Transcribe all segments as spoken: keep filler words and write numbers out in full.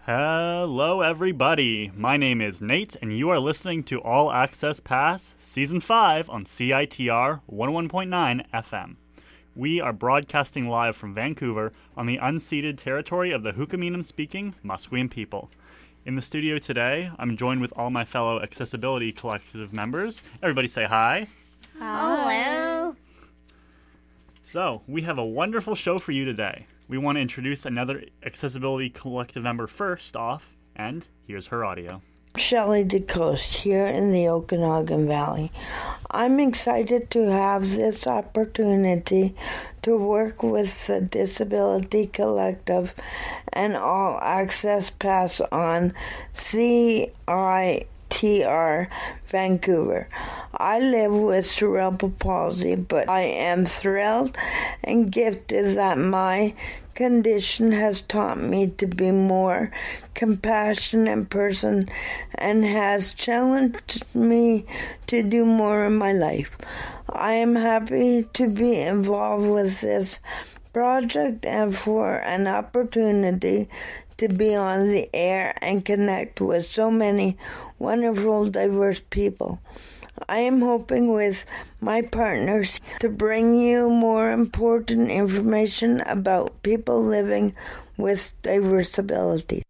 Hello, everybody. My name is Nate, and you are listening to All Access Pass Season five on C I T R one oh one point nine F M. We are broadcasting live from Vancouver on the unceded territory of the Hukaminim-speaking Musqueam people. In the studio today, I'm joined with all my fellow Accessibility Collective members. Everybody say hi. Hello. So, we have a wonderful show for you today. We want to introduce another Accessibility Collective member first off, and here's her audio. Shelley DeCoste here in the Okanagan Valley. I'm excited to have this opportunity to work with the Disability Collective and All Access Pass on C I T R Vancouver. I live with cerebral palsy, but I am thrilled and gifted that my condition has taught me to be more compassionate person and has challenged me to do more in my life. I am happy to be involved with this project and for an opportunity to be on the air and connect with so many wonderful, diverse people. I am hoping with my partners to bring you more important information about people living with diverse abilities.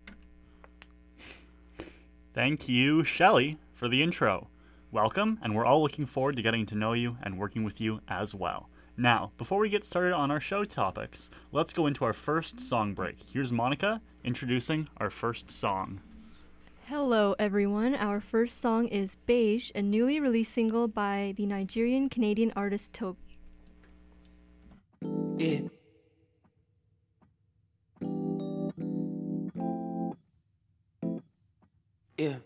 Thank you, Shelley, for the intro. Welcome, and we're all looking forward to getting to know you and working with you as well. Now, before we get started on our show topics, let's go into our first song break. Here's Monica introducing our first song. Hello everyone, our first song is Beige, a newly released single by the Nigerian-Canadian artist Toby. Yeah. Yeah.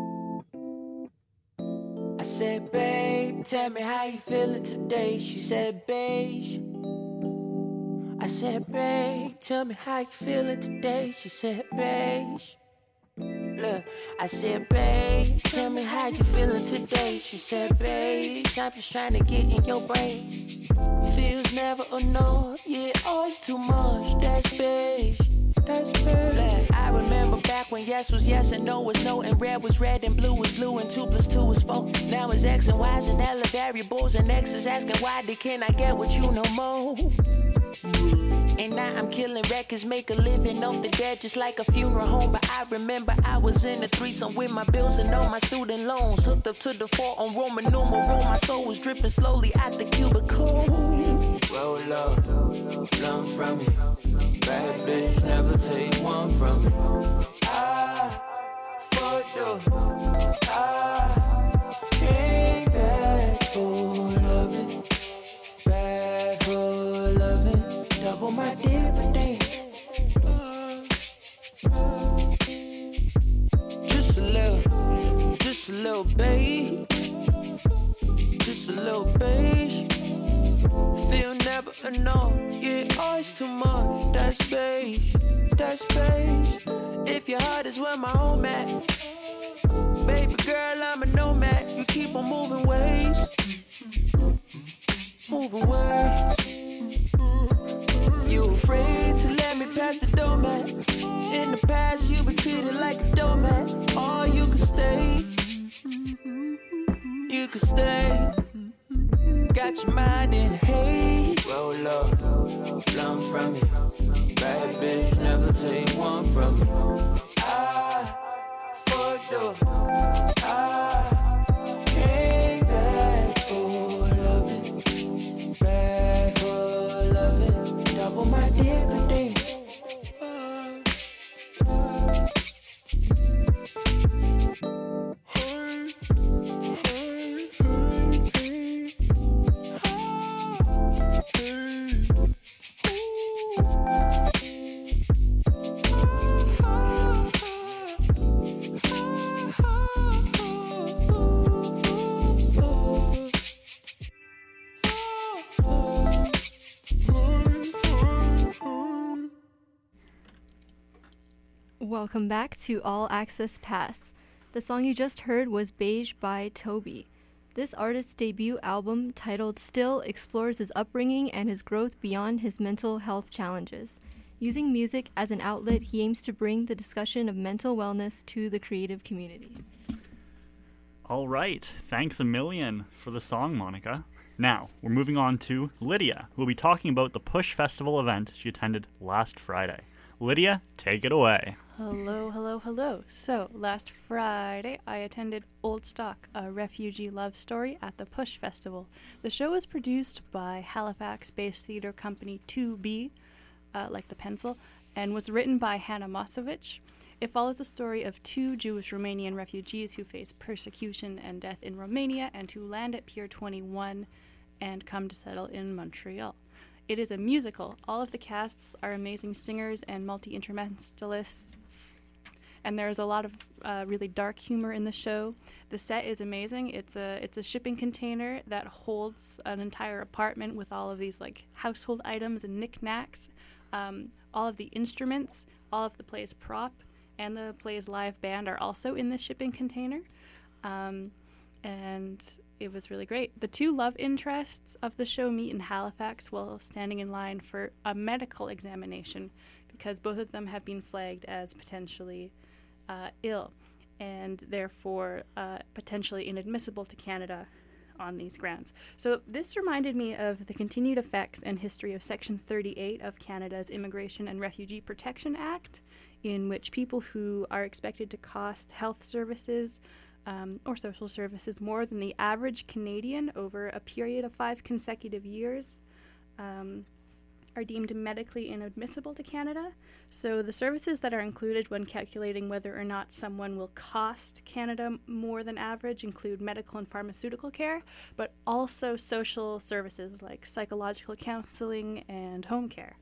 I said, babe, tell me how you feeling today. She said, beige. I said, babe, tell me how you feeling today. She said, beige. Look, I said, babe, tell me how you feeling today. She said, beige, I'm just trying to get in your brain. Feels never enough, yeah, always too much. That's beige, that's beige. Look, I remember back when yes was yes and no was no, and red was red and blue was blue and two plus two was four. Now it's X and Y's and L variables and X is asking why they can I get with you no more. And now I'm killing records, make a living off the dead just like a funeral home. But I remember I was in a threesome with my bills and all my student loans. Hooked up to the four on Roman numeral. My soul was dripping slowly out the cubicle. Roll up, none from me. Bad bitch, never take one from me. I fucked up, I came back for loving. Bad for loving. Double my dividend. Just a little, just a little beige. Just a little beige. Feel never enough, yeah, always too much. That's beige, that's beige. If your heart is where my home at, baby girl, I'm a nomad. You keep on moving ways, moving ways. You afraid to let me pass the doormat. In the past, you been treated like a doormat. Or you could stay, you could stay. Got your mind in a haze. Roll up, lump from me. Bad bitch, never take one from me. I fucked up. I came back for loving. Back for loving. Double my dividend. Welcome back to All Access Pass. The song you just heard was Beige by Toby. This artist's debut album, titled Still, explores his upbringing and his growth beyond his mental health challenges. Using music as an outlet, he aims to bring the discussion of mental wellness to the creative community. All right. Thanks a million for the song, Monica. Now, we're moving on to Lydia, who will be talking about the Push Festival event she attended last Friday. Lydia, take it away. Hello, hello, hello. So, last Friday, I attended Old Stock, a refugee love story at the Push Festival. The show was produced by Halifax-based theater company two B, uh, like the pencil, and was written by Hannah Mosovich. It follows the story of two Jewish Romanian refugees who face persecution and death in Romania and who land at Pier twenty-one and come to settle in Montreal. It is a musical. All of the casts are amazing singers and multi-instrumentalists, and there's a lot of uh, really dark humor in the show. The set is amazing. It's a it's a shipping container that holds an entire apartment with all of these like household items and knickknacks. Um, all of the instruments, all of the play's prop, and the play's live band are also in the shipping container. Um, and it was really great. The two love interests of the show meet in Halifax while standing in line for a medical examination because both of them have been flagged as potentially uh, ill and therefore uh, potentially inadmissible to Canada on these grounds. So this reminded me of the continued effects and history of Section thirty-eight of Canada's Immigration and Refugee Protection Act, in which people who are expected to cost health services Um, or social services more than the average Canadian over a period of five consecutive years um, are deemed medically inadmissible to Canada. So the services that are included when calculating whether or not someone will cost Canada more than average include medical and pharmaceutical care, but also social services like psychological counseling and home care.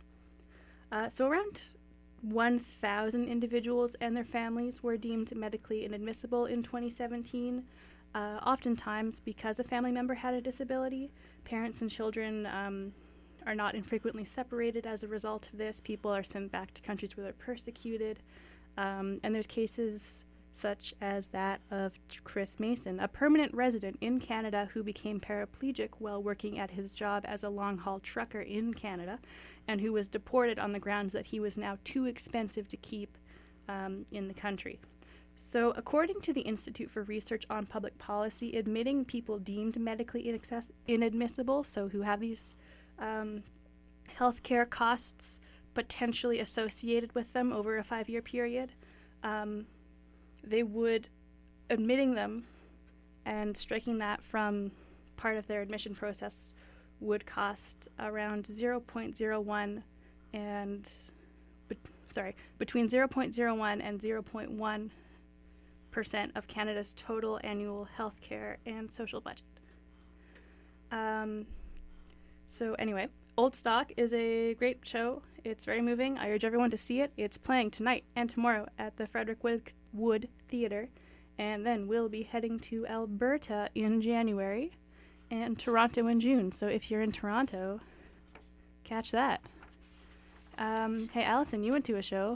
Uh, so around one thousand individuals and their families were deemed medically inadmissible in twenty seventeen, uh, oftentimes because a family member had a disability. Parents and children um, are not infrequently separated as a result of this. People are sent back to countries where they're persecuted. Um, and there's cases such as that of Chris Mason, a permanent resident in Canada who became paraplegic while working at his job as a long-haul trucker in Canada, and who was deported on the grounds that he was now too expensive to keep um, in the country. So according to the Institute for Research on Public Policy, admitting people deemed medically inaccess- inadmissible, so who have these um, healthcare costs potentially associated with them over a five-year period, um, they would, admitting them and striking that from part of their admission process would cost around zero point zero one and, be, sorry, between zero point zero one and zero point one percent of Canada's total annual health care and social budget. Um, so anyway, Old Stock is a great show. It's very moving. I urge everyone to see it. It's playing tonight and tomorrow at the Frederick Wood, Wood Theatre, and then we'll be heading to Alberta in January and Toronto in June. So if you're in Toronto, catch that. Um, hey, Allison, you went to a show.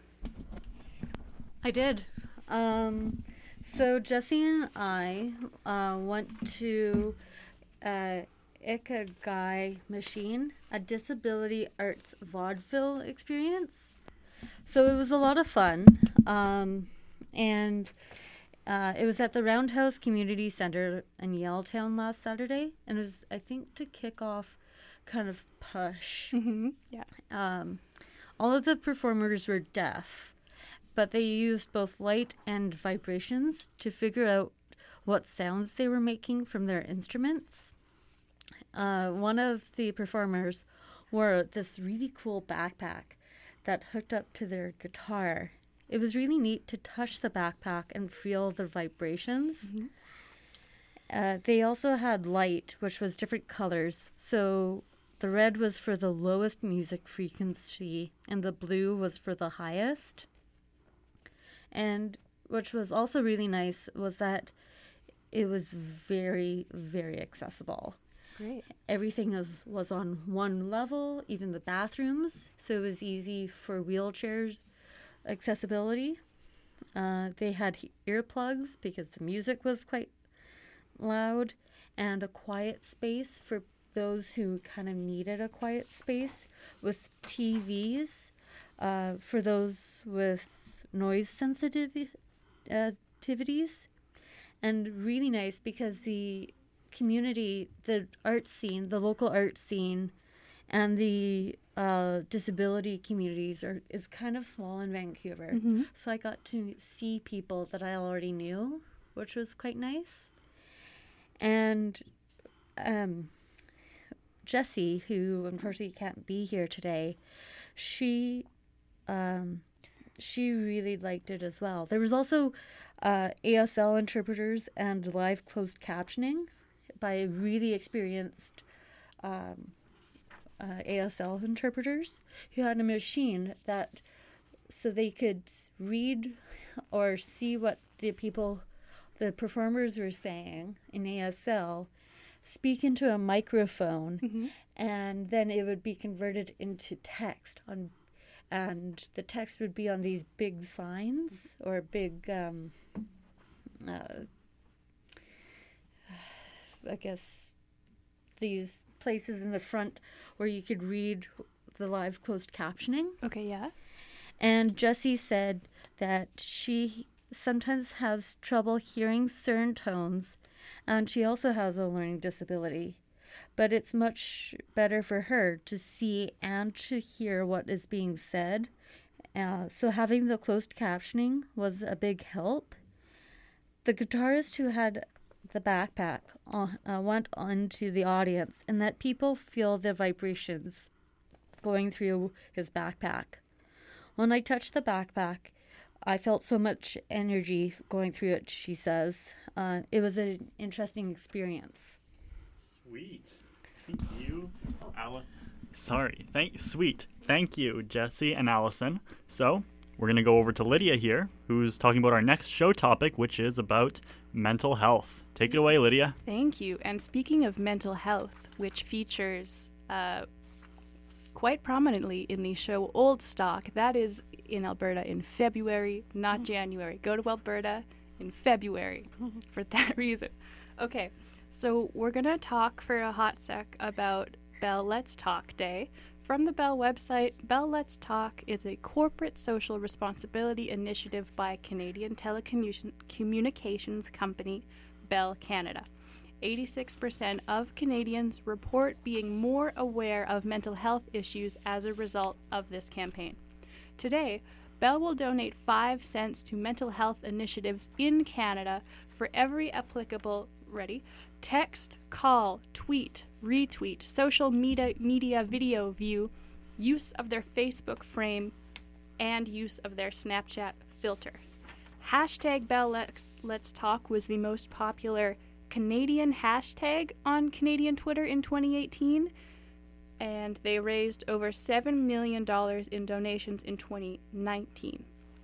I did. Um, so Jesse and I uh, went to uh, Ikigai Machine, a disability arts vaudeville experience. So it was a lot of fun. Um, and uh, it was at the Roundhouse Community Center in Yaletown last Saturday. And it was, I think, to kick off kind of Push. Mm-hmm. Yeah. Um, all of the performers were deaf, but they used both light and vibrations to figure out what sounds they were making from their instruments. Uh, one of the performers wore this really cool backpack that hooked up to their guitar. It was really neat to touch the backpack and feel the vibrations. Mm-hmm. Uh, they also had light, which was different colors. So the red was for the lowest music frequency, and the blue was for the highest. And which was also really nice was that it was very, very accessible. Great. Everything was, was on one level, even the bathrooms, so it was easy for wheelchairs accessibility. Uh, they had he- earplugs because the music was quite loud, and a quiet space for those who kind of needed a quiet space with T Vs uh, for those with noise sensitivity, uh, activities, and really nice because the community, the art scene, the local art scene, and the uh, disability communities are is kind of small in Vancouver. Mm-hmm. So I got to see people that I already knew, which was quite nice. And um, Jessie, who unfortunately can't be here today, she um, she really liked it as well. There was also uh, A S L interpreters and live closed captioning by really experienced um, uh, A S L interpreters who had a machine that so they could read or see what the people, the performers were saying in A S L, speak into a microphone, Mm-hmm. and then it would be converted into text on, and the text would be on these big signs or big, um, uh, I guess, these places in the front where you could read the live closed captioning. Okay, yeah. And Jessie said that she sometimes has trouble hearing certain tones, and she also has a learning disability. But it's much better for her to see and to hear what is being said. Uh, so having the closed captioning was a big help. The guitarist who had the backpack uh, uh, went onto the audience and let people feel the vibrations going through his backpack. When I touched the backpack, I felt so much energy going through it, she says. Uh, it was an interesting experience. Sweet. Thank you, Al- Sorry. Thank sweet. Thank you, Jessie and Allison. So we're gonna go over to Lydia here, who's talking about our next show topic, which is about mental health. Take it away, Lydia. Thank you. And speaking of mental health, which features uh, quite prominently in the show Old Stock, that is in Alberta in February, not January. Go to Alberta in February for that reason. Okay, so we're going to talk for a hot sec about Bell Let's Talk Day. From the Bell website, Bell Let's Talk is a corporate social responsibility initiative by Canadian telecommunications company Bell Canada. eighty-six percent of Canadians report being more aware of mental health issues as a result of this campaign. Today, Bell will donate five cents to mental health initiatives in Canada for every applicable, ready, text, call, tweet, retweet, social media, media video view, use of their Facebook frame, and use of their Snapchat filter. Hashtag Bell Let's, Let's Talk was the most popular Canadian hashtag on Canadian Twitter in twenty eighteen, and they raised over seven million dollars in donations in twenty nineteen.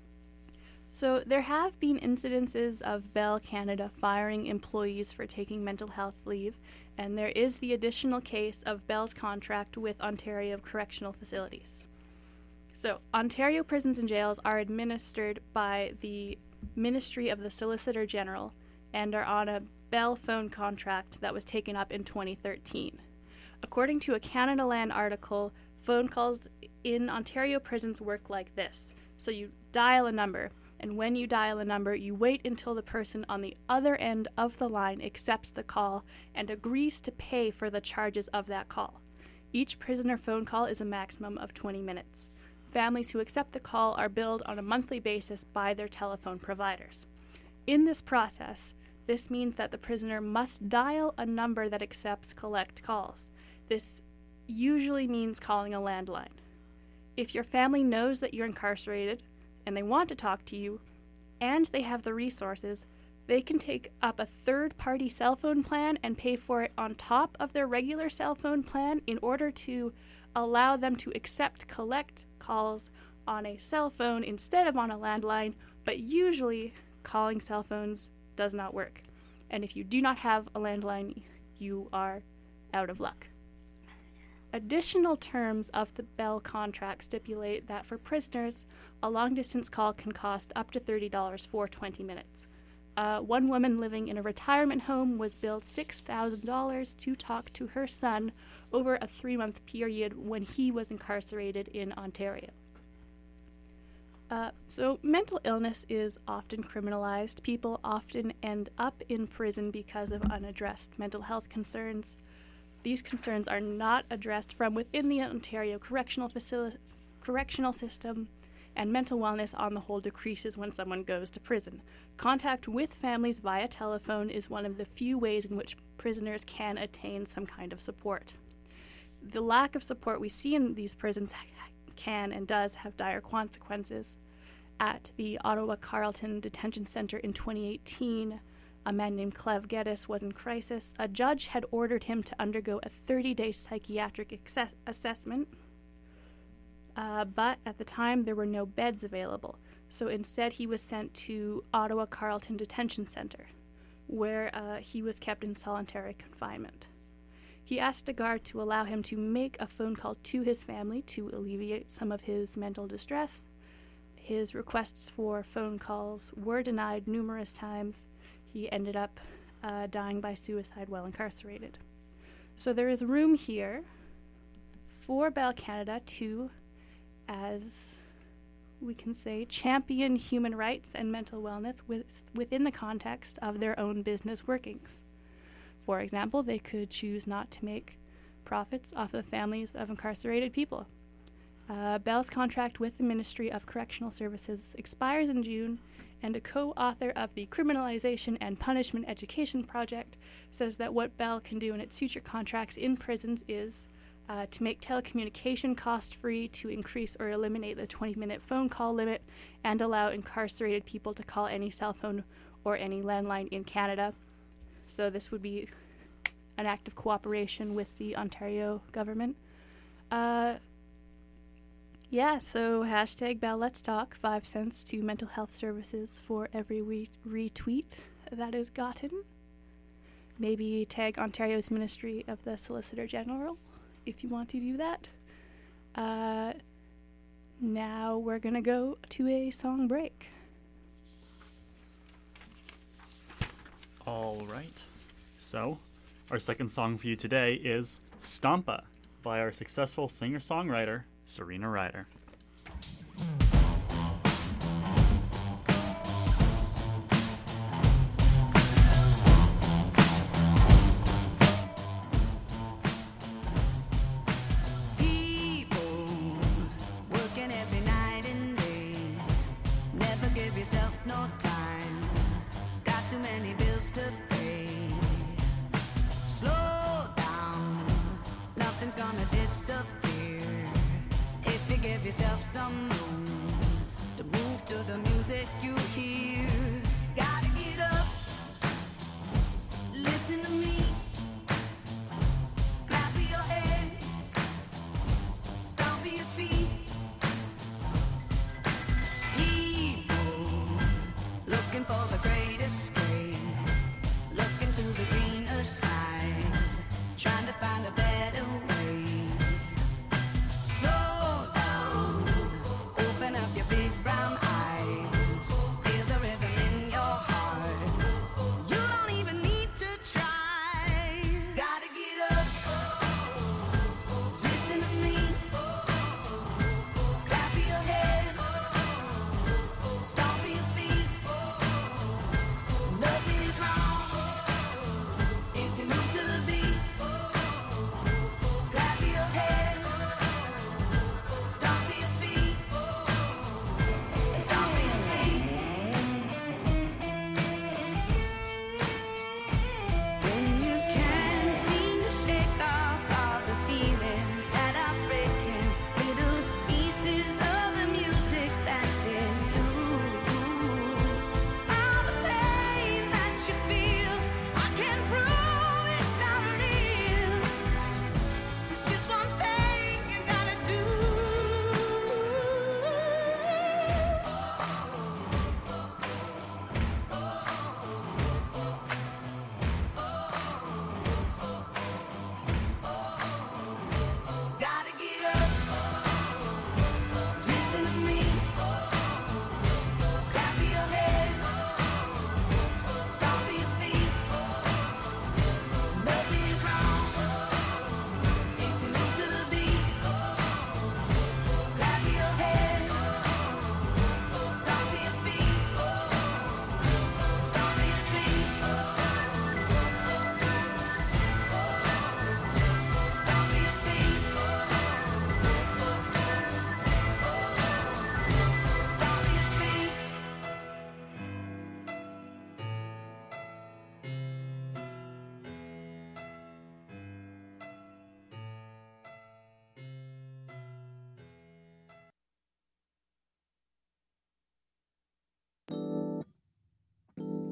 So there have been incidences of Bell Canada firing employees for taking mental health leave, and there is the additional case of Bell's contract with Ontario Correctional Facilities. So Ontario prisons and jails are administered by the Ministry of the Solicitor General and are on a Bell phone contract that was taken up in twenty thirteen. According to a Canada Land article, phone calls in Ontario prisons work like this. So you dial a number, and when you dial a number, you wait until the person on the other end of the line accepts the call and agrees to pay for the charges of that call. Each prisoner phone call is a maximum of twenty minutes. Families who accept the call are billed on a monthly basis by their telephone providers. In this process, this means that the prisoner must dial a number that accepts collect calls. This usually means calling a landline. If your family knows that you're incarcerated and they want to talk to you, and they have the resources, they can take up a third-party cell phone plan and pay for it on top of their regular cell phone plan in order to allow them to accept collect calls on a cell phone instead of on a landline, but usually calling cell phones does not work. And if you do not have a landline, you are out of luck. Additional terms of the Bell contract stipulate that for prisoners, a long-distance call can cost up to thirty dollars for twenty minutes. Uh, one woman living in a retirement home was billed six thousand dollars to talk to her son over a three-month period when he was incarcerated in Ontario. Uh, so mental illness is often criminalized. People often end up in prison because of unaddressed mental health concerns. These concerns are not addressed from within the Ontario correctional facility, correctional system, and mental wellness on the whole decreases when someone goes to prison. Contact with families via telephone is one of the few ways in which prisoners can attain some kind of support. The lack of support we see in these prisons can and does have dire consequences. At the Ottawa Carleton Detention Centre in twenty eighteen, a man named Clev Geddes was in crisis. A judge had ordered him to undergo a thirty-day psychiatric access- assessment, uh, but at the time there were no beds available. So instead he was sent to Ottawa Carleton Detention Centre, where uh, he was kept in solitary confinement. He asked a guard to allow him to make a phone call to his family to alleviate some of his mental distress. His requests for phone calls were denied numerous times. He ended up uh, dying by suicide while incarcerated. So there is room here for Bell Canada to, as we can say, champion human rights and mental wellness with, within the context of their own business workings. For example, they could choose not to make profits off the families of incarcerated people. Uh, Bell's contract with the Ministry of Correctional Services expires in June, and a co-author of the Criminalization and Punishment Education Project says that what Bell can do in its future contracts in prisons is uh, to make telecommunication cost-free, to increase or eliminate the twenty-minute phone call limit, and allow incarcerated people to call any cell phone or any landline in Canada. So this would be an act of cooperation with the Ontario government. Uh, yeah, so hashtag Bell Let's Talk, five cents to mental health services for every re- retweet that is gotten. Maybe tag Ontario's Ministry of the Solicitor General if you want to do that. Uh, now we're going to go to a song break. All right. So, our second song for you today is Stompa by our successful singer-songwriter, Serena Ryder. People working every night and day. Never give yourself no time. Got too many bills to pay. Slow down, nothing's gonna disappear if you give yourself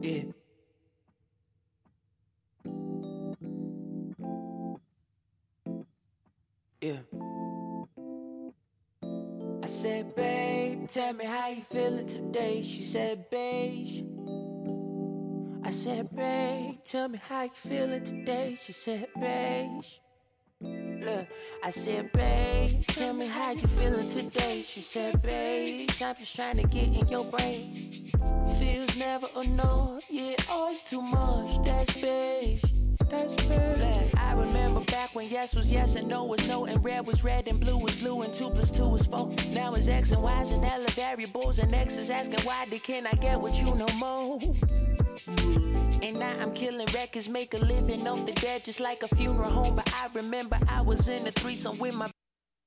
Yeah. Yeah. I said, babe, tell me how you feeling today. She said, beige. I said, babe, tell me how you feeling today. She said, beige. Look, I said, babe, tell me how you feeling today. She said, beige, I'm just trying to get in your brain. Feels never a no, yeah, always too much. That's beige. That's beige. I remember back when yes was yes and no was no, and red was red and blue was blue and two plus two was four. Now it's X and Y's and L variables, and X is asking why they can I get with you no more. And now I'm killing records, make a living off the dead just like a funeral home. But I remember I was in a threesome with my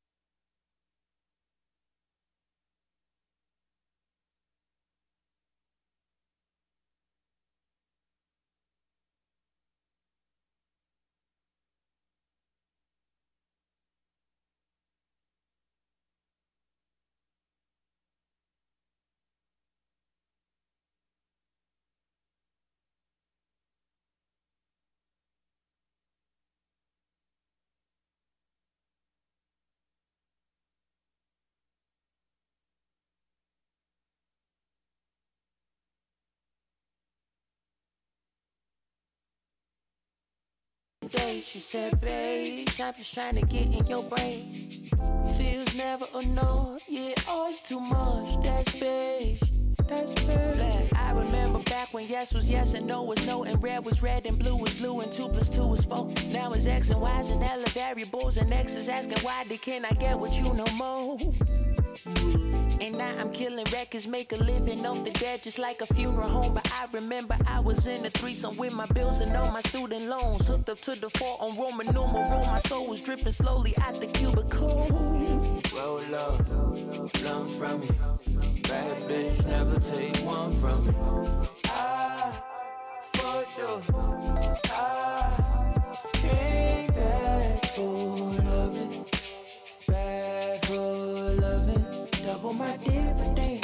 day. She said, babe, I'm just trying to get in your brain. Feels never a no, yeah, always too much. That's beige. That's beige. I remember back when yes was yes and no was no, and red was red and blue was blue and two plus two was four. Now it's X and Y's and L variables, and X is asking why they can I get with you no more. And now I'm killing records, make a living off the dead just like a funeral home. But I remember I was in a threesome with my bills and all my student loans. Hooked up to the four on Roman numeral. My soul was dripping slowly out the cubicle. Roll up, blunt from me. Bad bitch, never take one from me. I fucked up. I came back for loving. Back for loving. Double my dividends.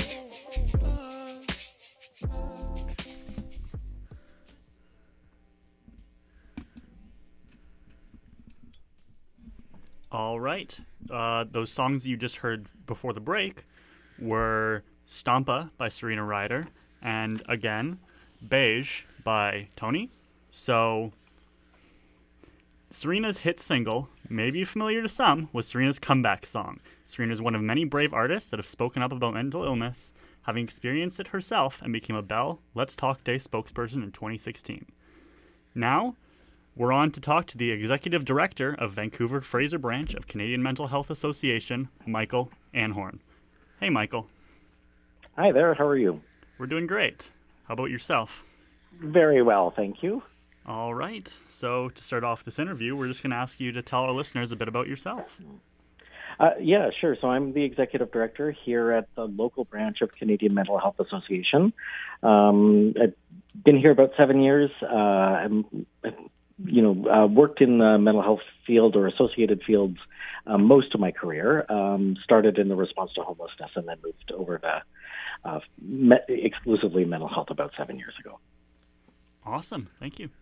All right. Uh, those songs that you just heard before the break were Stampa by Serena Ryder and, again, Beige by Tony. So, Serena's hit single, maybe familiar to some, was Serena's comeback song. Serena is one of many brave artists that have spoken up about mental illness, having experienced it herself, and became a Bell Let's Talk Day spokesperson in twenty sixteen. Now, we're on to talk to the Executive Director of Vancouver Fraser Branch of Canadian Mental Health Association, Michael Anhorn. Hey, Michael. Hi there, how are you? We're doing great. How about yourself? Very well, thank you. All right. So to start off this interview, we're just going to ask you to tell our listeners a bit about yourself. Uh, yeah, sure. So I'm the Executive Director here at the local branch of Canadian Mental Health Association. Um, I've been here about seven years. Uh, I'm, you know, uh, worked in the mental health field or associated fields uh, most of my career. Um, started in the response to homelessness and then moved over to uh, me- exclusively mental health about seven years ago. Awesome. Thank you.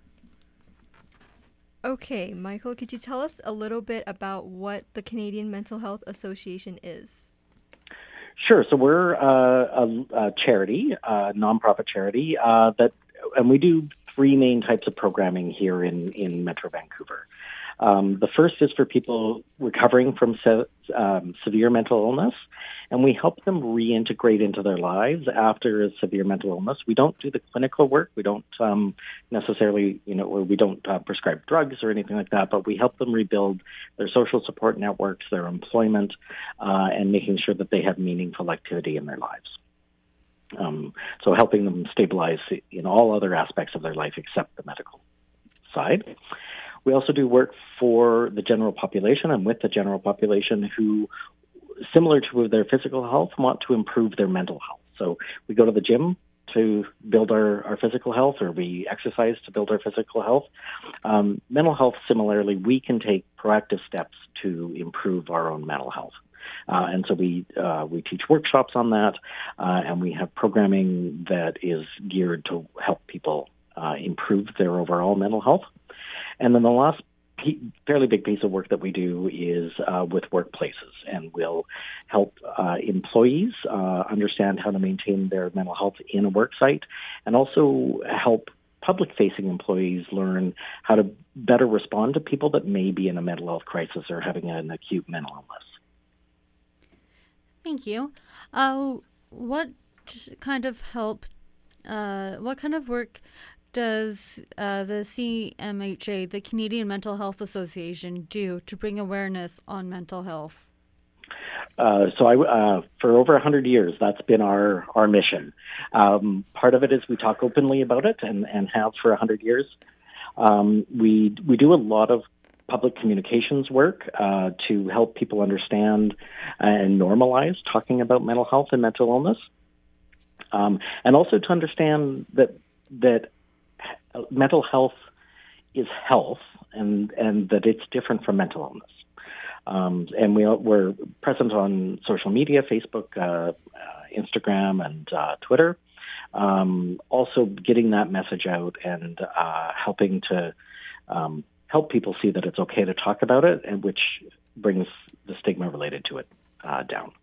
Okay, Michael, could you tell us a little bit about what the Canadian Mental Health Association is? Sure. So we're uh, a, a charity, a nonprofit charity uh, that, and we do three main types of programming here in, in Metro Vancouver. Um, the first is for people recovering from se- um, severe mental illness, and we help them reintegrate into their lives after a severe mental illness. We don't do the clinical work. We don't um, necessarily, you know, or we don't uh, prescribe drugs or anything like that, but we help them rebuild their social support networks, their employment, uh, and making sure that they have meaningful activity in their lives. Um, so helping them stabilize in all other aspects of their life except the medical side. We also do work for the general population and with the general population who, similar to their physical health, want to improve their mental health. So we go to the gym to build our, our physical health, or we exercise to build our physical health. Um, mental health, similarly, we can take proactive steps to improve our own mental health. Uh, and so we uh, we teach workshops on that, uh, and we have programming that is geared to help people uh, improve their overall mental health. And then the last fairly big piece of work that we do is uh, with workplaces, and we'll help uh, employees uh, understand how to maintain their mental health in a work site, and also help public-facing employees learn how to better respond to people that may be in a mental health crisis or having an acute mental illness. Thank you. Uh, what kind of help, uh, what kind of work does uh, the C M H A, the Canadian Mental Health Association, do to bring awareness on mental health? Uh, so I, uh, for over one hundred years, that's been our, our mission. Um, part of it is we talk openly about it and, and have for one hundred years. Um, we, we do a lot of public communications work uh, to help people understand and normalize talking about mental health and mental illness, um, and also to understand that that mental health is health, and, and that it's different from mental illness. Um, and we, we're present on social media, Facebook, uh, uh, Instagram, and uh, Twitter. Um, also getting that message out and uh, helping to um, help people see that it's okay to talk about it, and which brings the stigma related to it uh, down.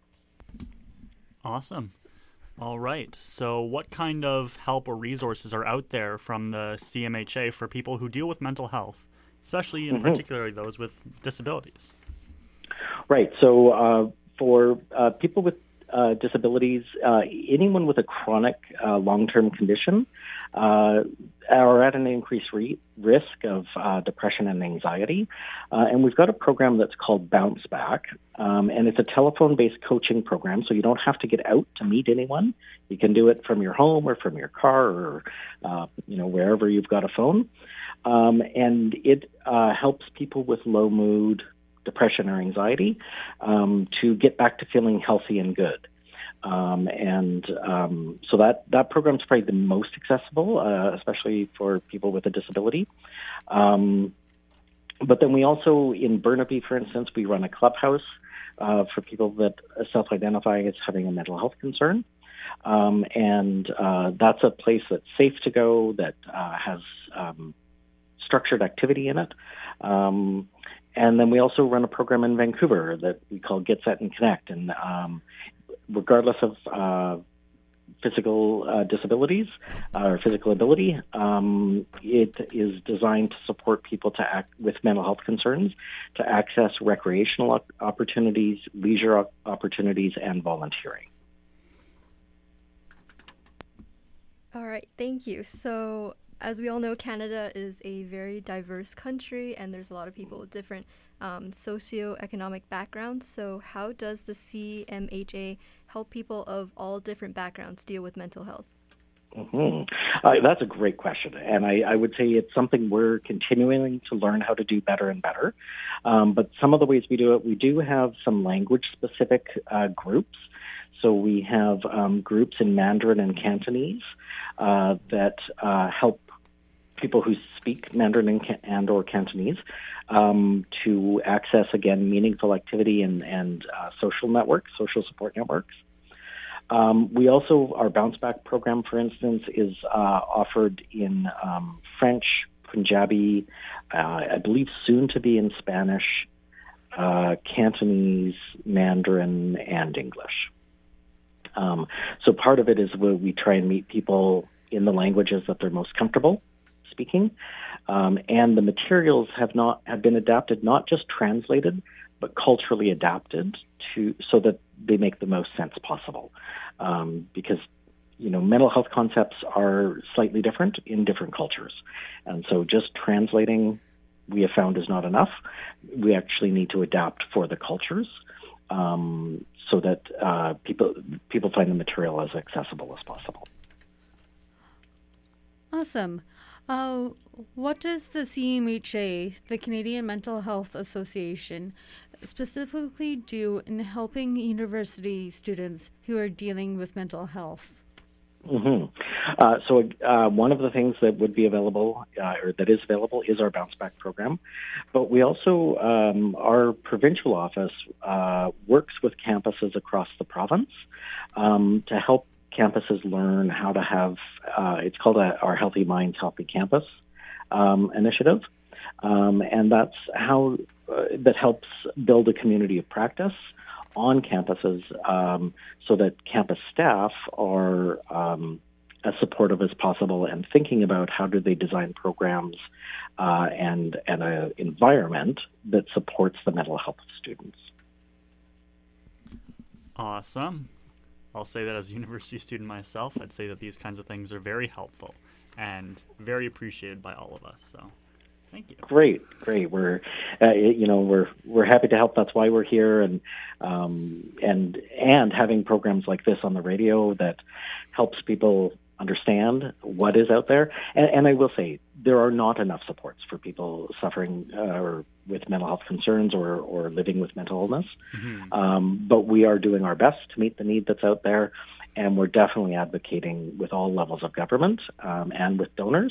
Awesome. All right. So what kind of help or resources are out there from the C M H A for people who deal with mental health, especially in Mm-hmm. particular those with disabilities? Right. So uh, for uh, people with uh, disabilities, uh, anyone with a chronic uh, long-term condition uh, are at an increased re- risk of uh, depression and anxiety. Uh, and we've got a program that's called Bounce Back. Um, and it's a telephone-based coaching program, so you don't have to get out to meet anyone. You can do it from your home or from your car or, uh, you know, wherever you've got a phone. Um, and it uh, helps people with low mood, depression, or anxiety um, to get back to feeling healthy and good. Um, and um, so that, that program is probably the most accessible, uh, especially for people with a disability. Um, but then we also, in Burnaby, for instance, we run a clubhouse uh, for people that self-identify as having a mental health concern. Um, and uh, that's a place that's safe to go, that uh, has um, structured activity in it. Um, and then we also run a program in Vancouver that we call Get Set and Connect. And um, regardless of uh, physical uh, disabilities uh, or physical ability, um, it is designed to support people to act with mental health concerns to access recreational op- opportunities, leisure op- opportunities, and volunteering. All right, thank you. So, as we all know, Canada is a very diverse country, and there's a lot of people with different um, socioeconomic backgrounds. So how does the C M H A help people of all different backgrounds deal with mental health? Mm-hmm. Uh, that's a great question. And I, I would say it's something we're continuing to learn how to do better and better. Um, but some of the ways we do it, we do have some language-specific uh, groups. So we have um, groups in Mandarin and Cantonese uh, that uh, help people who speak Mandarin and, and or Cantonese um, to access, again, meaningful activity and, and uh, social networks, social support networks. Um, we also, our Bounce Back program, for instance, is uh, offered in um, French, Punjabi, uh, I believe soon to be in Spanish, uh, Cantonese, Mandarin, and English. Um, so part of it is where we try and meet people in the languages that they're most comfortable speaking, um, and the materials have not have been adapted, not just translated, but culturally adapted to so that they make the most sense possible. Um, because you know, mental health concepts are slightly different in different cultures, and so just translating, we have found, is not enough. We actually need to adapt for the cultures. Um, so that uh, people people find the material as accessible as possible. Awesome. Uh, what does the C M H A, the Canadian Mental Health Association, specifically do in helping university students who are dealing with mental health? Mm-hmm. Uh, so uh, one of the things that would be available, uh, or that is available, is our Bounce Back program. But we also, um, our provincial office uh, works with campuses across the province um, to help campuses learn how to have, uh, it's called a, our Healthy Minds, Healthy Campus um, initiative. Um, and that's how, uh, that helps build a community of practice on campuses um, so that campus staff are um, as supportive as possible and thinking about how do they design programs uh, and, and an environment that supports the mental health of students. Awesome. I'll say that as a university student myself, I'd say that these kinds of things are very helpful and very appreciated by all of us. So thank you. Great, great. We're, uh, you know, we're we're happy to help. That's why we're here, and um, and and having programs like this on the radio that helps people understand what is out there. And, and I will say there are not enough supports for people suffering uh, or with mental health concerns or or living with mental illness. Mm-hmm. Um, but we are doing our best to meet the need that's out there, and we're definitely advocating with all levels of government um, and with donors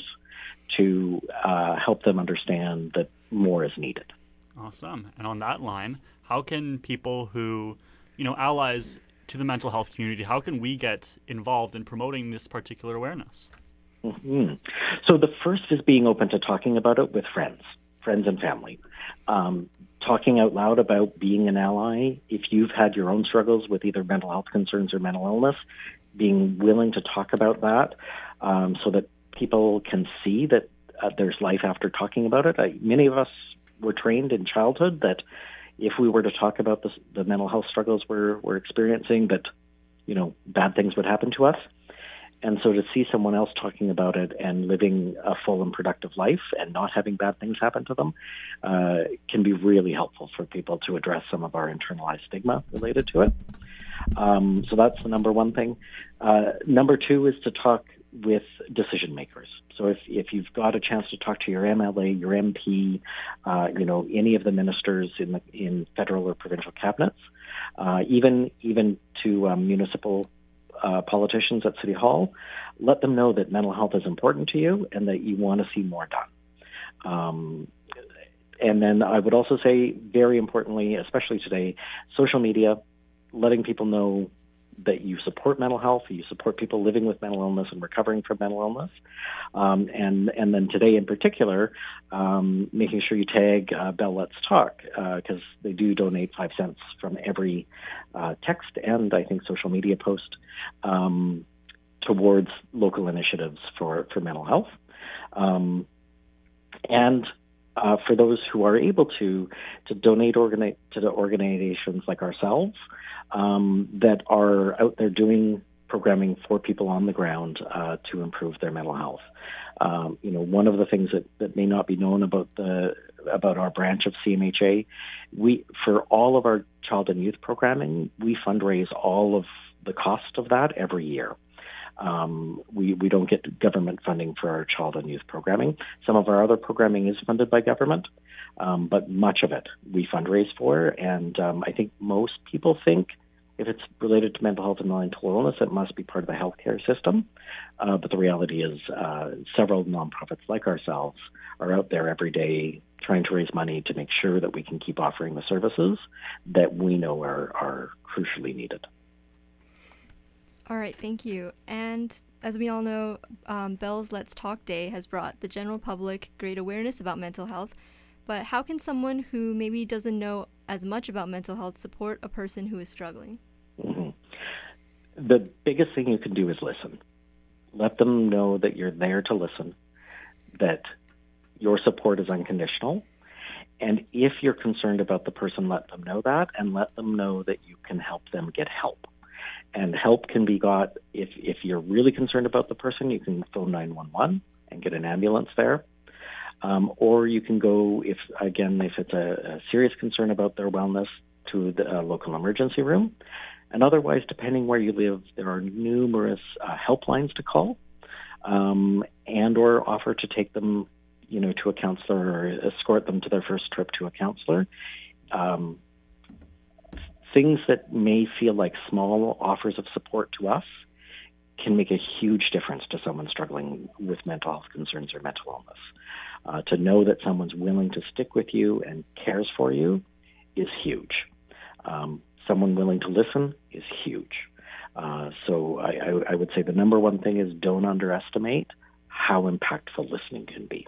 to uh, help them understand that more is needed. Awesome. And on that line, how can people who, you know, allies to the mental health community, how can we get involved in promoting this particular awareness? Mm-hmm. So the first is being open to talking about it with friends, friends and family. Um, talking out loud about being an ally. If you've had your own struggles with either mental health concerns or mental illness, being willing to talk about that um, so that people can see that uh, there's life after talking about it. I, many of us were trained in childhood that if we were to talk about the, the mental health struggles we're, we're experiencing, that, you know, bad things would happen to us. And so to see someone else talking about it and living a full and productive life and not having bad things happen to them uh, can be really helpful for people to address some of our internalized stigma related to it. Um, so that's the number one thing. Uh, number two is to talk with decision makers. So if, if you've got a chance to talk to your M L A, your M P, uh, you know, any of the ministers in the in federal or provincial cabinets, uh, even even to um, municipal uh, politicians at City Hall, let them know that mental health is important to you and that you want to see more done. Um, and then I would also say, very importantly, especially today, social media, letting people know that you support mental health, you support people living with mental illness and recovering from mental illness. Um, and, and then today in particular, um, making sure you tag uh, Bell Let's Talk, because uh, they do donate five cents from every uh, text and I think social media post um, towards local initiatives for, for mental health. Um, and uh, for those who are able to, to donate organi- to the organizations like ourselves, Um, that are out there doing programming for people on the ground uh, to improve their mental health. Um, you know, one of the things that, that may not be known about the about our branch of C M H A, we for all of our child and youth programming, we fundraise all of the cost of that every year. Um, we, we don't get government funding for our child and youth programming. Some of our other programming is funded by government, um, but much of it we fundraise for. And um, I think most people think if it's related to mental health and mental illness, it must be part of the healthcare system. Uh, but the reality is uh, several nonprofits like ourselves are out there every day trying to raise money to make sure that we can keep offering the services that we know are, are crucially needed. All right, thank you. And as we all know, um, Bell's Let's Talk Day has brought the general public great awareness about mental health. But how can someone who maybe doesn't know as much about mental health support a person who is struggling? Mm-hmm. The biggest thing you can do is listen. Let them know that you're there to listen, that your support is unconditional. And if you're concerned about the person, let them know that, and let them know that you can help them get help. And help can be got, if, if you're really concerned about the person, you can phone nine one one and get an ambulance there. Um, or you can go, if again, if it's a, a serious concern about their wellness, to the uh, local emergency room. And otherwise, depending where you live, there are numerous uh, helplines to call um, and or offer to take them, you know, to a counselor or escort them to their first trip to a counselor. Um, things that may feel like small offers of support to us can make a huge difference to someone struggling with mental health concerns or mental illness. Uh, to know that someone's willing to stick with you and cares for you is huge. Um, someone willing to listen is huge. Uh, so I, I, I would say the number one thing is don't underestimate how impactful listening can be.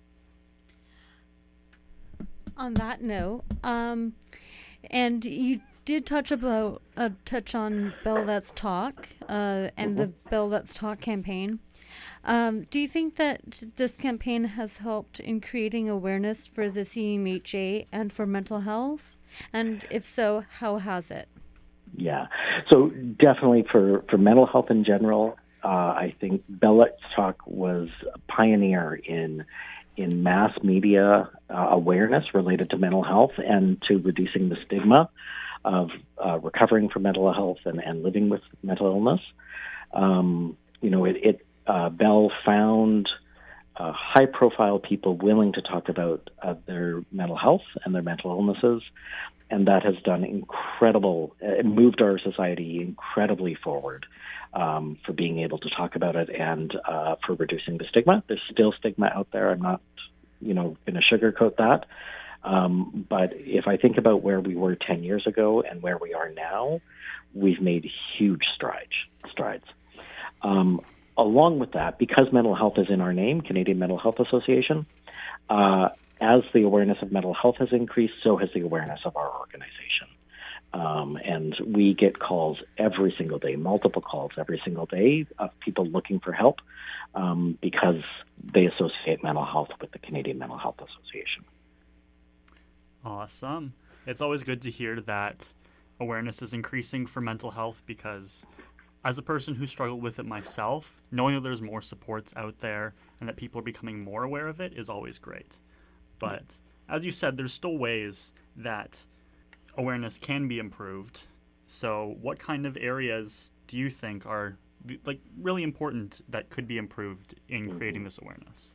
On that note, um, and you did touch about uh, touch on Bell Let's Talk uh, and mm-hmm. the Bell Let's Talk campaign. Um, do you think that this campaign has helped in creating awareness for the C M H A and for mental health? And if so, how has it? Yeah, so definitely for, for mental health in general, uh, I think Bell Let's Talk was a pioneer in in mass media uh, awareness related to mental health and to reducing the stigma of uh, recovering from mental health and, and living with mental illness. Um, you know, it, it uh, Bell found uh, high-profile people willing to talk about uh, their mental health and their mental illnesses, and that has done incredible, it moved our society incredibly forward um, for being able to talk about it and uh, for reducing the stigma. There's still stigma out there. I'm not, you know, going to sugarcoat that. Um, but if I think about where we were ten years ago and where we are now, we've made huge strides. strides. Um, along with that, because mental health is in our name, Canadian Mental Health Association, uh, as the awareness of mental health has increased, so has the awareness of our organization. Um, and we get calls every single day, multiple calls every single day of people looking for help um, because they associate mental health with the Canadian Mental Health Association. Awesome. It's always good to hear that awareness is increasing for mental health because as a person who struggled with it myself, knowing that there's more supports out there and that people are becoming more aware of it is always great. But as you said, there's still ways that awareness can be improved. So what kind of areas do you think are like really important that could be improved in creating this awareness?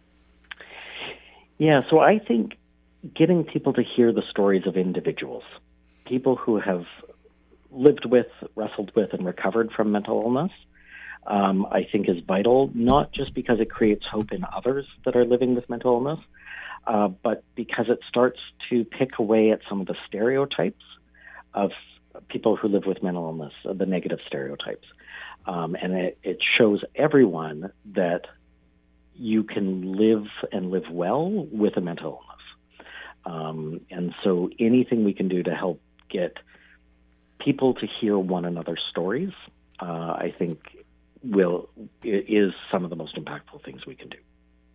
Yeah, so I think getting people to hear the stories of individuals, people who have lived with, wrestled with, and recovered from mental illness, um, I think is vital, not just because it creates hope in others that are living with mental illness, uh, but because it starts to pick away at some of the stereotypes of people who live with mental illness, uh, the negative stereotypes. Um, and it, it shows everyone that you can live and live well with a mental illness. Um, and so anything we can do to help get people to hear one another's stories, uh, I think will is some of the most impactful things we can do.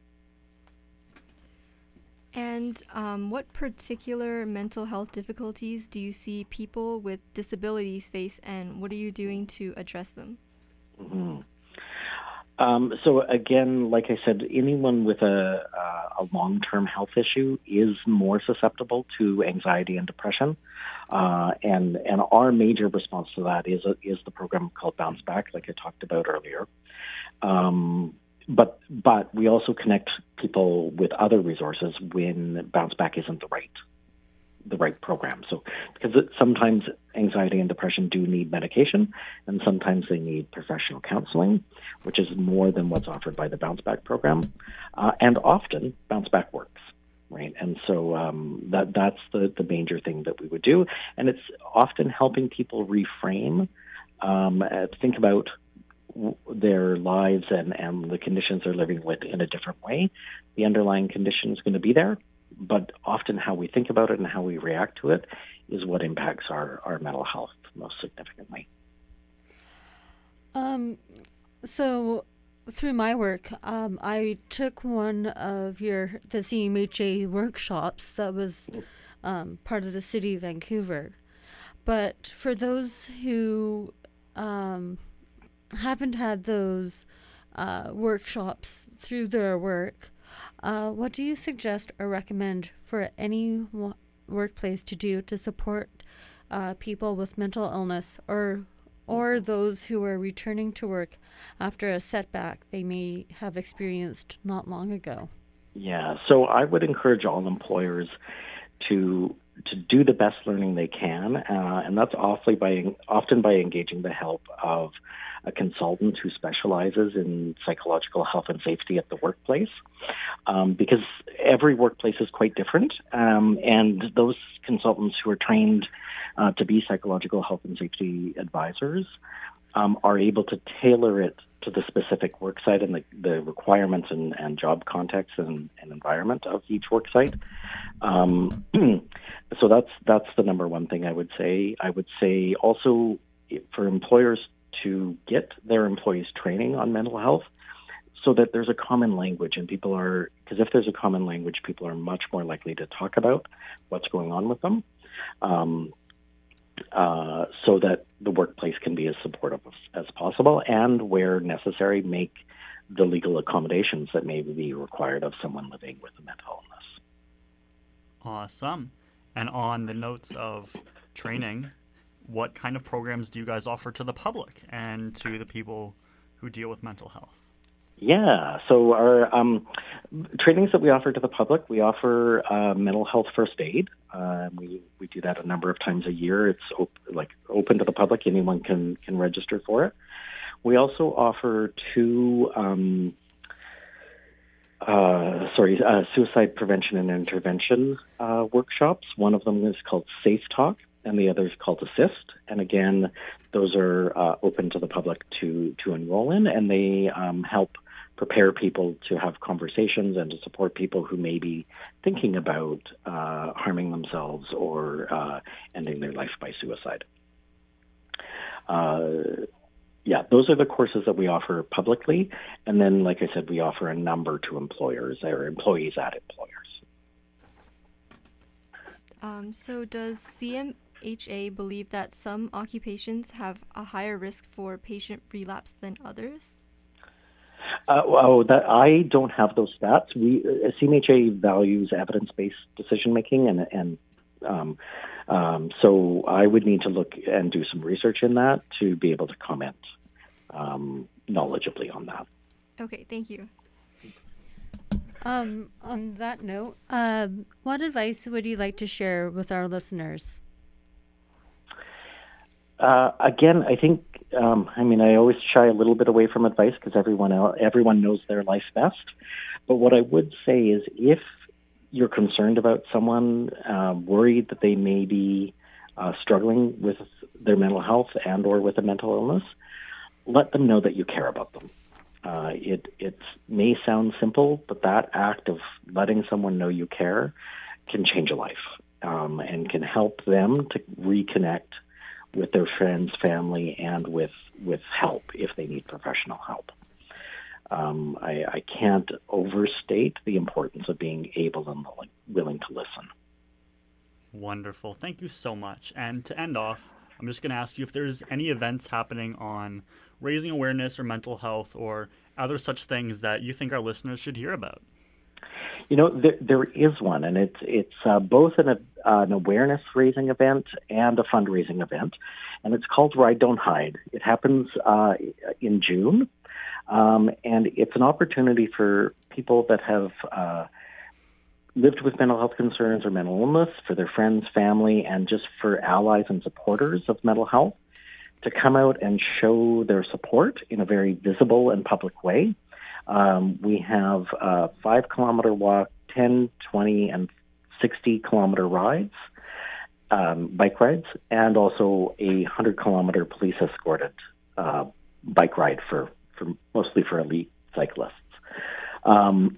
And um, what particular mental health difficulties do you see people with disabilities face, and what are you doing to address them? Mm-hmm. Um, so again, like I said, anyone with a, a long-term health issue is more susceptible to anxiety and depression. Uh, and, and our major response to that is, a, is the program called Bounce Back, like I talked about earlier. Um, but, but we also connect people with other resources when Bounce Back isn't the right the right program. So because it, sometimes anxiety and depression do need medication, and sometimes they need professional counseling, which is more than what's offered by the Bounce Back program. Uh, and often Bounce Back works, right? And so um, that that's the, the major thing that we would do. And it's often helping people reframe, um, uh, think about w- their lives and, and the conditions they're living with in a different way. The underlying condition is going to be there, but often how we think about it and how we react to it is what impacts our, our mental health most significantly. Um, so through my work, um, I took one of your the C M H A workshops that was um, part of the city of Vancouver. But for those who um, haven't had those uh, workshops through their work, Uh, what do you suggest or recommend for any w- workplace to do to support uh, people with mental illness or or those who are returning to work after a setback they may have experienced not long ago? Yeah, so I would encourage all employers to to do the best learning they can, uh, and that's awfully by often by engaging the help of a consultant who specializes in psychological health and safety at the workplace, um, because every workplace is quite different, um, and those consultants who are trained uh, to be psychological health and safety advisors um, are able to tailor it to the specific work site and the, the requirements and, and job context and, and environment of each work site. Um, so that's that's the number one thing I would say. I would say also for employers to get their employees training on mental health so that there's a common language and people are, because if there's a common language, people are much more likely to talk about what's going on with them. Um, Uh, so that the workplace can be as supportive as possible and, where necessary, make the legal accommodations that may be required of someone living with a mental illness. Awesome. And on the notes of training, what kind of programs do you guys offer to the public and to the people who deal with mental health? Yeah, so our um, trainings that we offer to the public, we offer uh, mental health first aid. Uh, we we do that a number of times a year. It's op- like open to the public; anyone can can register for it. We also offer two, um, uh, sorry, uh, suicide prevention and intervention uh, workshops. One of them is called Safe Talk, and the other is called Assist. And again, those are uh, open to the public to to enroll in, and they um, help prepare people to have conversations and to support people who may be thinking about uh, harming themselves or uh, ending their life by suicide. Uh, yeah, those are the courses that we offer publicly. And then, like I said, we offer a number to employers or employees at employers. Um, so does C M H A believe that some occupations have a higher risk for patient relapse than others? Uh, well, that, I don't have those stats. We uh, C M H A values evidence-based decision-making, and, and um, um, so I would need to look and do some research in that to be able to comment um, knowledgeably on that. Okay, thank you. Um, on that note, uh, what advice would you like to share with our listeners? Uh, again, I think, um, I mean, I always shy a little bit away from advice because everyone else, everyone knows their life best. But what I would say is if you're concerned about someone, uh, worried that they may be uh, struggling with their mental health and or with a mental illness, let them know that you care about them. Uh, it, it may sound simple, but that act of letting someone know you care can change a life um, and can help them to reconnect with their friends, family, and with, with help if they need professional help. Um, I, I can't overstate the importance of being able and willing to listen. Wonderful. Thank you so much. And to end off, I'm just going to ask you if there's any events happening on raising awareness or mental health or other such things that you think our listeners should hear about. You know, there, there is one, and it's it's uh, both an, uh, an awareness-raising event and a fundraising event, and it's called Ride, Don't Hide. It happens uh, in June, um, and it's an opportunity for people that have uh, lived with mental health concerns or mental illness, for their friends, family, and just for allies and supporters of mental health to come out and show their support in a very visible and public way. Um, we have a five kilometer walk, ten, twenty, and sixty kilometer rides, um, bike rides, and also a one hundred kilometer police escorted uh, bike ride for, for mostly for elite cyclists. Um,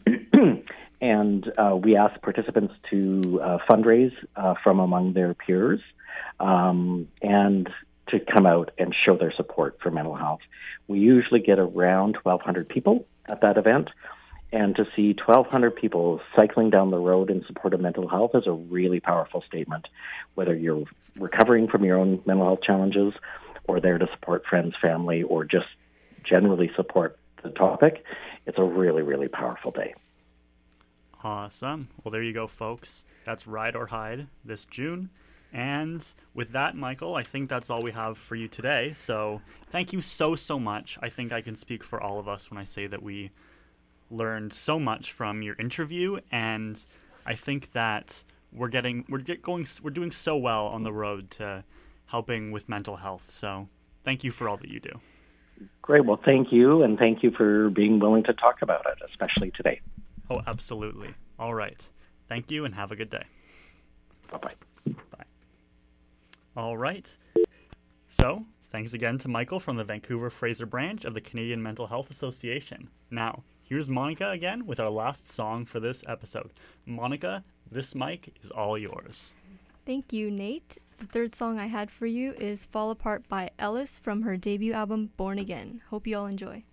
and uh, we ask participants to uh, fundraise uh, from among their peers um, and to come out and show their support for mental health. We usually get around twelve hundred people at that event, and to see twelve hundred people cycling down the road in support of mental health is a really powerful statement, whether you're recovering from your own mental health challenges or there to support friends, family, or just generally support the topic. It's a really, really powerful day. Awesome. Well, there you go, folks. That's Ride or Hide this June. And with that, Michael, I think that's all we have for you today. So thank you so, so much. I think I can speak for all of us when I say that we learned so much from your interview. And I think that we're getting, we're get going, we're doing so well on the road to helping with mental health. So thank you for all that you do. Great. Well, thank you, and thank you for being willing to talk about it, especially today. Oh, absolutely. All right. Thank you, and have a good day. Bye-bye. Bye. All right. So, thanks again to Michael from the Vancouver Fraser branch of the Canadian Mental Health Association. Now, here's Monica again with our last song for this episode. Monica, this mic is all yours. Thank you, Nate. The third song I had for you is Fall Apart by Ellis from her debut album, Born Again. Hope you all enjoy.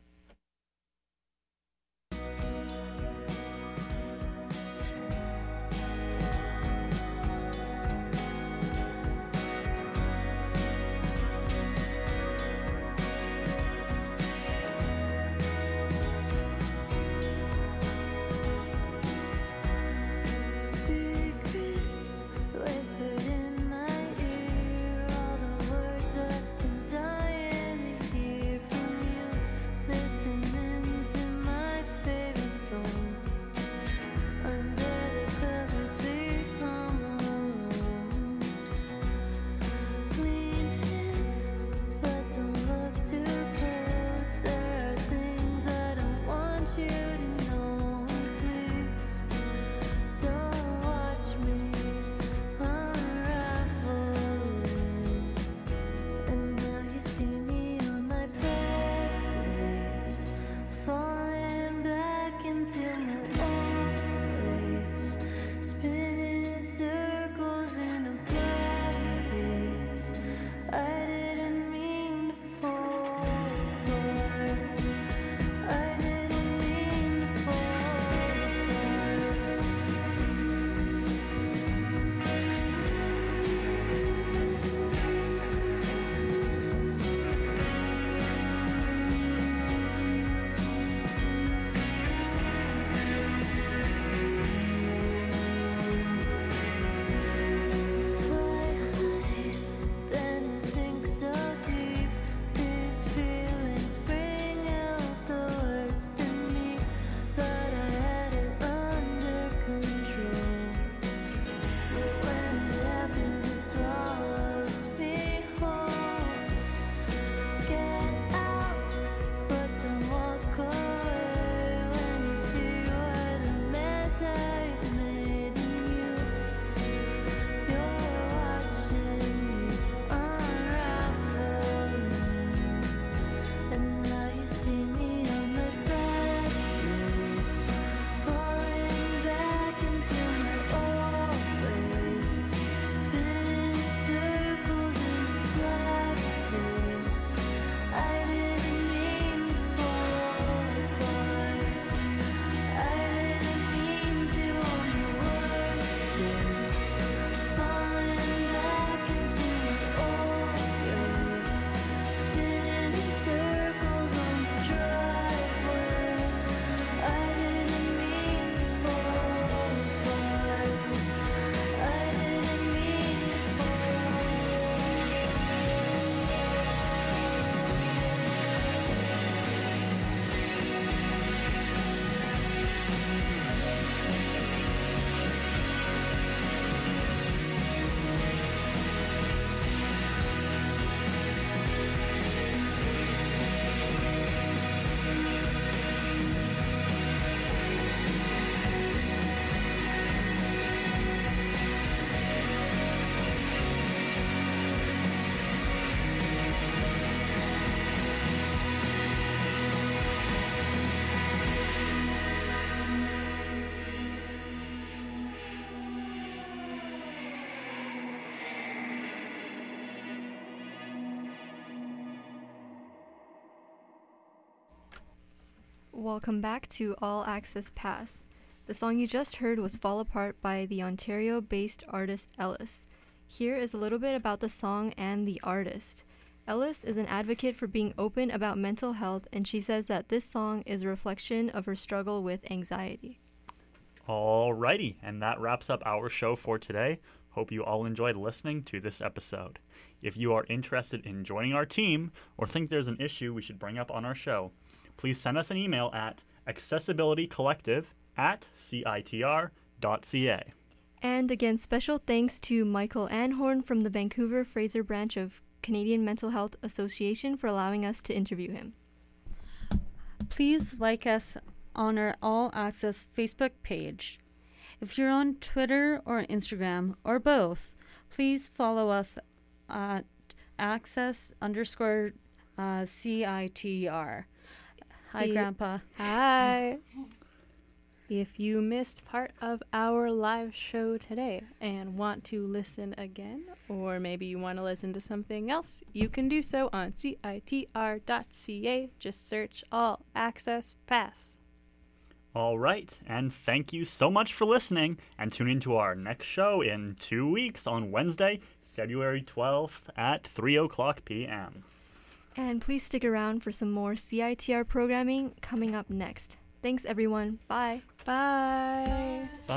Welcome back to All Access Pass. The song you just heard was Fall Apart by the Ontario-based artist Ellis. Here is a little bit about the song and the artist. Ellis is an advocate for being open about mental health, and she says that this song is a reflection of her struggle with anxiety. Alrighty, and that wraps up our show for today. Hope you all enjoyed listening to this episode. If you are interested in joining our team or think there's an issue we should bring up on our show, please send us an email at accessibilitycollective at citr dot c a. And again, special thanks to Michael Anhorn from the Vancouver Fraser branch of Canadian Mental Health Association, for allowing us to interview him. Please like us on our All Access Facebook page. If you're on Twitter or Instagram or both, please follow us at access underscore uh, C I T R. Hi, Yeah. Grandpa. Hi. If you missed part of our live show today and want to listen again, or maybe you want to listen to something else, you can do so on C I T R dot C A. Just search All Access Pass. All right, and thank you so much for listening, and tune into our next show in two weeks on Wednesday, February twelfth at three o'clock p.m. And please stick around for some more C I T R programming coming up next. Thanks, everyone. Bye. Bye. Bye.